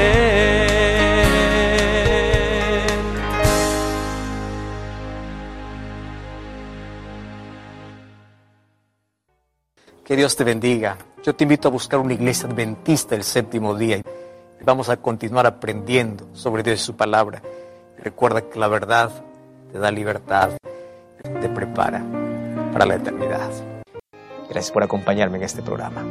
Que Dios te bendiga. Yo te invito a buscar una iglesia adventista el séptimo día. Vamos a continuar aprendiendo sobre Dios y su palabra. Recuerda que la verdad te da libertad, te prepara para la eternidad. Gracias por acompañarme en este programa.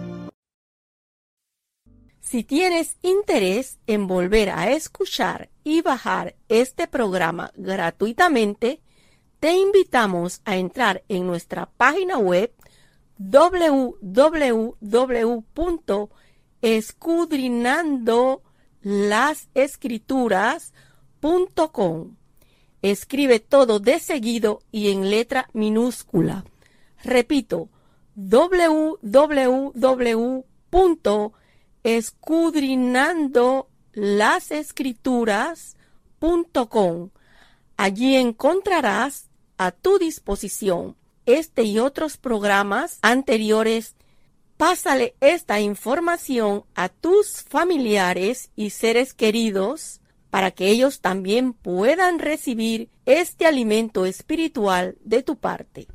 Si tienes interés en volver a escuchar y bajar este programa gratuitamente, te invitamos a entrar en nuestra página web doble u doble u doble u punto escudriñando las escrituras punto com. Escribe todo de seguido y en letra minúscula. Repito, doble u doble u doble u punto escudriñando las escrituras punto com. Allí encontrarás a tu disposición este y otros programas anteriores. Pásale esta información a tus familiares y seres queridos para que ellos también puedan recibir este alimento espiritual de tu parte.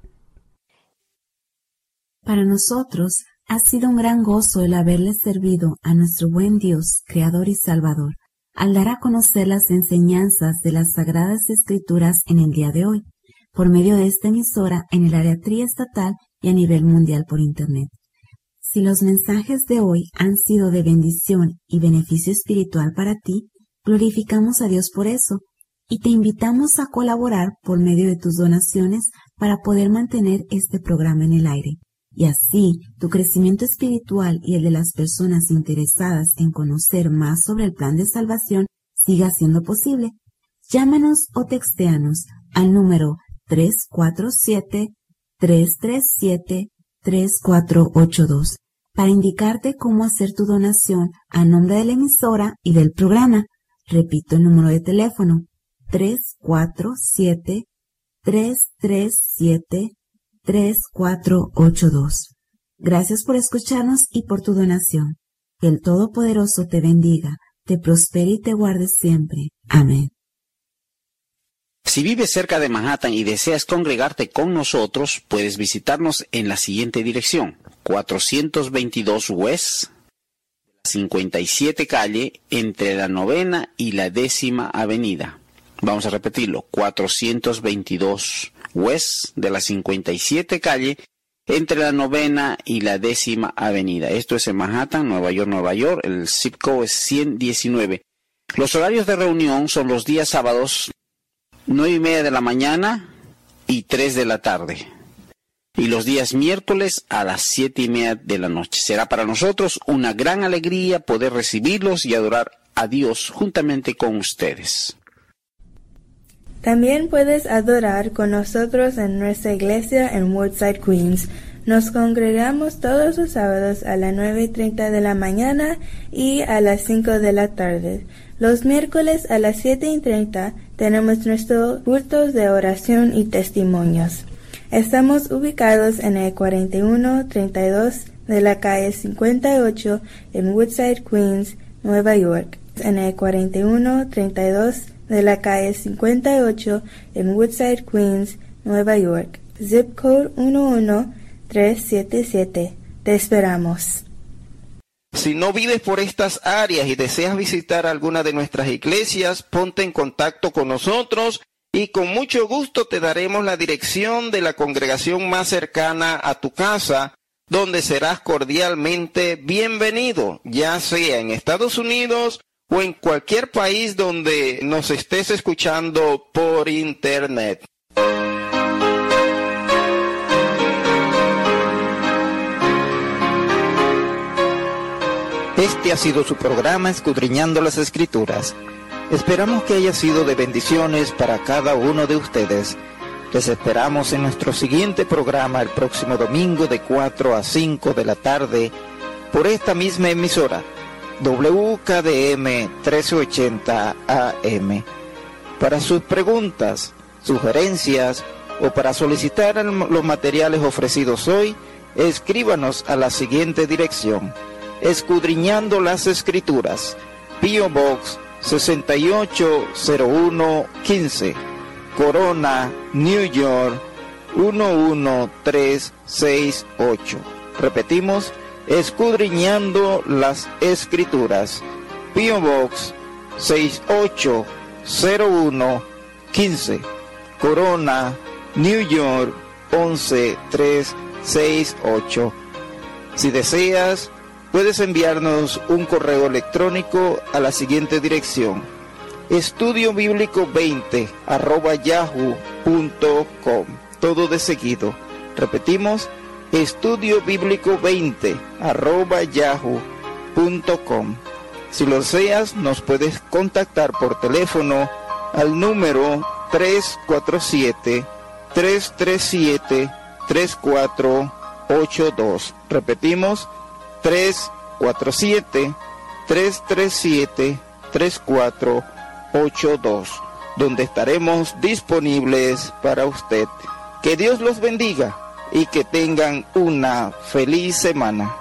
Para nosotros ha sido un gran gozo el haberle servido a nuestro buen Dios, Creador y Salvador, al dar a conocer las enseñanzas de las Sagradas Escrituras en el día de hoy, por medio de esta emisora en el área triestatal y a nivel mundial por Internet. Si los mensajes de hoy han sido de bendición y beneficio espiritual para ti, glorificamos a Dios por eso y te invitamos a colaborar por medio de tus donaciones para poder mantener este programa en el aire. Y así, tu crecimiento espiritual y el de las personas interesadas en conocer más sobre el plan de salvación siga siendo posible. Llámanos o textéanos al número tres cuatro siete, tres tres siete, tres cuatro ocho dos para indicarte cómo hacer tu donación a nombre de la emisora y del programa. Repito el número de teléfono, tres cuatro siete, tres tres siete, tres cuatro ocho dos. Gracias por escucharnos y por tu donación. Que el Todopoderoso te bendiga, te prospere y te guarde siempre. Amén. Si vives cerca de Manhattan y deseas congregarte con nosotros, puedes visitarnos en la siguiente dirección: cuatrocientos veintidós West, cincuenta y siete calle, entre la novena y la décima avenida. Vamos a repetirlo: cuatrocientos veintidós West de la cincuenta y siete calle, entre la novena y la décima avenida. Esto es en Manhattan, Nueva York, Nueva York. El zip code es ciento diecinueve. Los horarios de reunión son los días sábados, nueve y media de la mañana y tres de la tarde. Y los días miércoles a las siete y media de la noche. Será para nosotros una gran alegría poder recibirlos y adorar a Dios juntamente con ustedes. También puedes adorar con nosotros en nuestra iglesia en Woodside, Queens. Nos congregamos todos los sábados a las nueve y treinta de la mañana y a las cinco de la tarde. Los miércoles a las siete y treinta tenemos nuestros cultos de oración y testimonios. Estamos ubicados en el cuarenta y uno treinta y dos de la calle cincuenta y ocho en Woodside, Queens, Nueva York. En el cuarenta y uno treinta y dos de la calle cincuenta y ocho en Woodside, Queens, Nueva York. Zip code uno uno tres siete siete. Te esperamos. Si no vives por estas áreas y deseas visitar alguna de nuestras iglesias, ponte en contacto con nosotros y con mucho gusto te daremos la dirección de la congregación más cercana a tu casa, donde serás cordialmente bienvenido, ya sea en Estados Unidos o en cualquier país donde nos estés escuchando por internet. Este ha sido su programa Escudriñando las Escrituras. Esperamos que haya sido de bendiciones para cada uno de ustedes. Les esperamos en nuestro siguiente programa el próximo domingo de cuatro a cinco de la tarde por esta misma emisora, W K D M trece ochenta A M. Para sus preguntas, sugerencias o para solicitar los materiales ofrecidos hoy, escríbanos a la siguiente dirección: Escudriñando las Escrituras, P O Box sesenta y ocho cero uno quince, Corona, New York uno uno tres seis ocho. Repetimos: Escudriñando las Escrituras, P O Box sesenta y ocho cero uno quince, Corona, New York once tres seis ocho. Si deseas, puedes enviarnos un correo electrónico a la siguiente dirección: estudio bíblico veinte arroba yahoo punto com. Todo de seguido. Repetimos: estudio bíblico veinte arroba yahoo punto com. Si lo deseas, nos puedes contactar por teléfono al número tres cuatro siete, tres tres siete, tres cuatro ocho dos. Repetimos, tres cuatro siete, tres tres siete, tres cuatro ocho dos, donde estaremos disponibles para usted. Que Dios los bendiga y que tengan una feliz semana.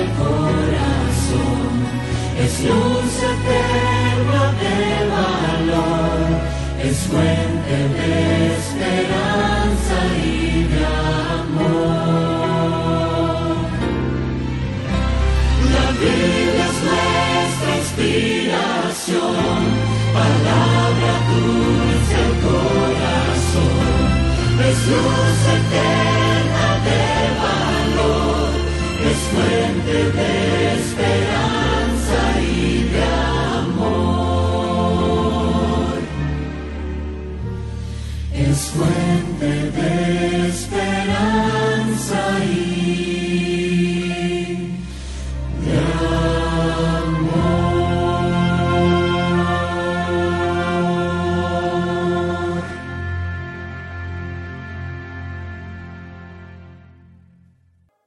Es luz eterna de valor. fuente de esperanza y de amor. La Biblia es nuestra inspiración, palabra dulce al corazón, es luz eterna de valor, es fuente de esperanza y de amor. Es fuente de esperanza y